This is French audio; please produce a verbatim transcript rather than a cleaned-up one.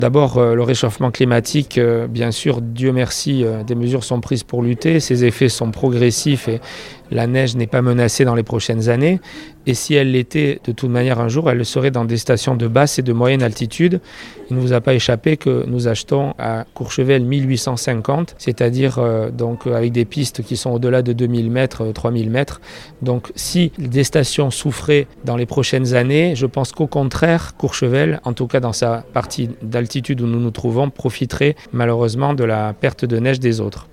D'abord, euh, le réchauffement climatique, euh, bien sûr, Dieu merci, euh, des mesures sont prises pour lutter. Ses effets sont progressifs et la neige n'est pas menacée dans les prochaines années. Et si elle l'était, de toute manière, un jour, elle le serait dans des stations de basse et de moyenne altitude. Il ne vous a pas échappé que nous achetons à Courchevel mille huit cent cinquante, c'est-à-dire euh, donc, avec des pistes qui sont au-delà de deux mille mètres, trois mille mètres. Donc, si des stations souffraient dans les prochaines années, je pense qu'au contraire, Courchevel, en tout cas dans sa partie d'altitude où nous nous trouvons, profiterait malheureusement de la perte de neige des autres.